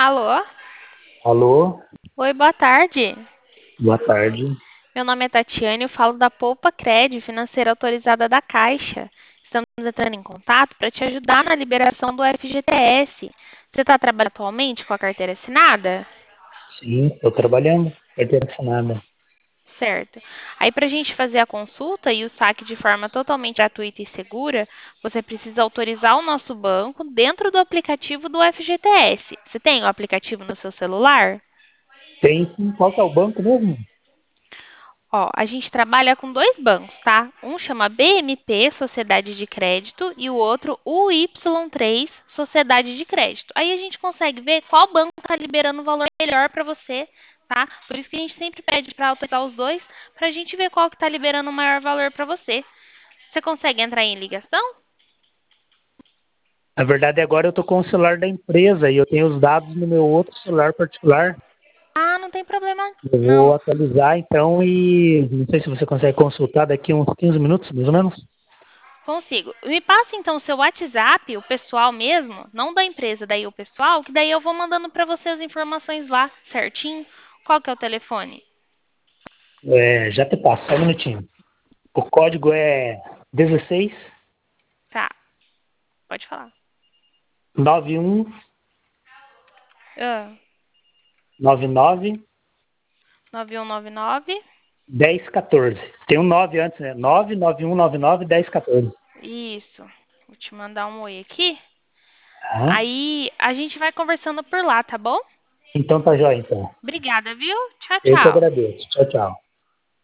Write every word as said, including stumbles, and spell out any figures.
Alô? Alô, Oi, boa tarde. boa tarde. Meu nome é Tatiane, eu falo da Poupa Cred, financeira autorizada da Caixa. Estamos entrando em contato para te ajudar na liberação do F G T S. Você está trabalhando atualmente com a carteira assinada? Sim, estou trabalhando, carteira assinada. Certo. Aí, para a gente fazer a consulta e o saque de forma totalmente gratuita e segura, você precisa autorizar o nosso banco dentro do aplicativo do F G T S. Você tem o aplicativo no seu celular? Tem sim, qual que é o banco mesmo? Ó, a gente trabalha com dois bancos, tá? Um chama B M P, Sociedade de Crédito, e o outro U Y três, Sociedade de Crédito. Aí a gente consegue ver qual banco está liberando o valor melhor para você, tá? Por isso que a gente sempre pede para autorizar os dois, para a gente ver qual que está liberando o maior valor para você. Você consegue entrar em ligação? Na verdade, agora eu estou com o celular da empresa e eu tenho os dados no meu outro celular particular. Ah, não tem problema. Eu vou Não, atualizar então e não sei se você consegue consultar daqui uns quinze minutos, mais ou menos. consigo. Me passa então o seu WhatsApp, o pessoal mesmo, não da empresa, daí o pessoal, que daí eu vou mandando para você as informações lá, certinho. Qual que é o telefone? É, já te passo, só um minutinho. O código é dezesseis Tá, pode falar. nove um Ah, nove nove nove um nove nove. dez quatorze. Tem um nove antes, né? nove nove um nove nove dez quatorze. Isso. Vou te mandar um oi aqui. Ah, Aí a gente vai conversando por lá, tá bom? então tá jóia, então. Obrigada, viu? Tchau, Eu que tchau. agradeço. Tchau, tchau.